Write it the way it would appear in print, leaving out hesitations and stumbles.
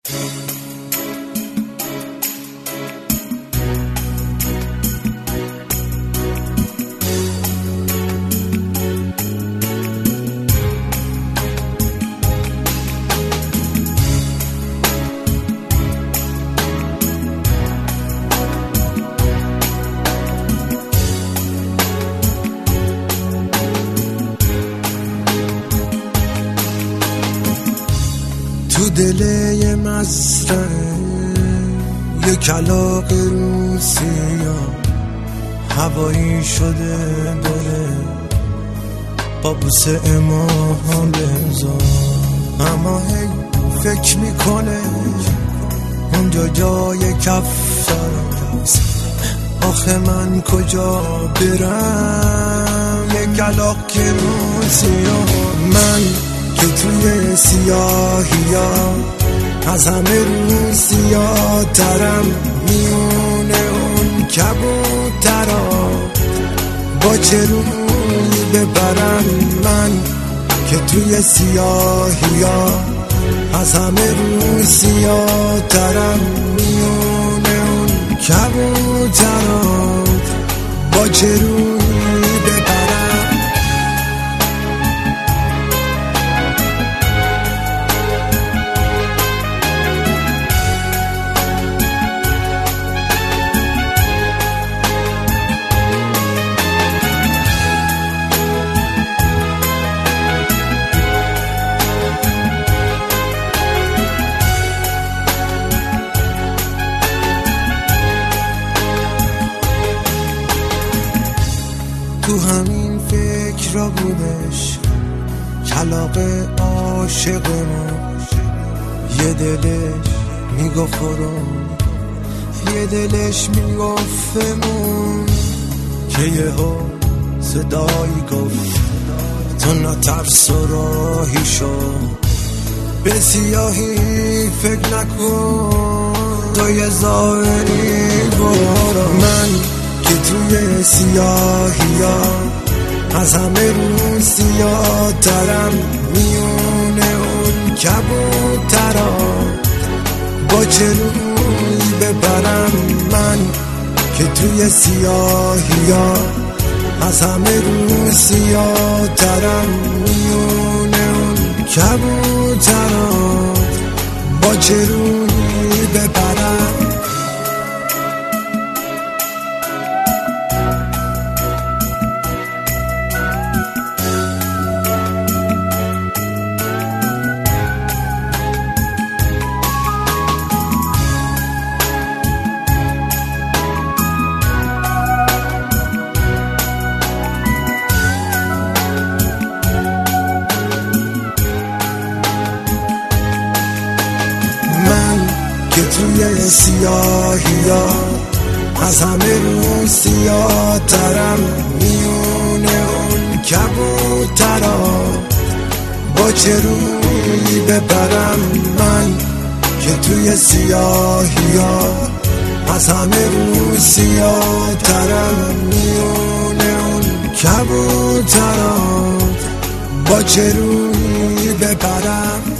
تو دل یه مزرعه یه کلاغ روسیا هوایی شده داره با بوسه ماها بزار، اما هی فکر میکنه اونجا جای کف دارست، آخه من کجا برم؟ یه کلاغ که روسیا، من که توی سیاهیا از همه روسیاترم، میونه اون کبوترا با چه روی ببرم؟ من که توی سیاهیا از همه روسیاترم، میونه اون کبوترا با چه روی ببرم؟ تو همین فکر را بودش کلاغ عاشق ما، یه دلش میگفت برو، یه دلش میگفتمون، که یهو صدایی گفت تو نترس و راهی شو، به سیاهی فکر نکن، تو یه ظاهری برو. من که توی سیاهیا از همه روسیاترم، میونه اون کبوترا با چه روی ببرم؟ من که توی سیاهیا از همه روسیاترم، میونه اون کبوترا با چه روی ببرم؟ که توی سیاهیا از همه روسیاترم، میونه اون کبوترا با چه روی ببرم؟ من که توی سیاهیا از همه روسیاترم، میونه اون کبوترا با چه روی ببرم؟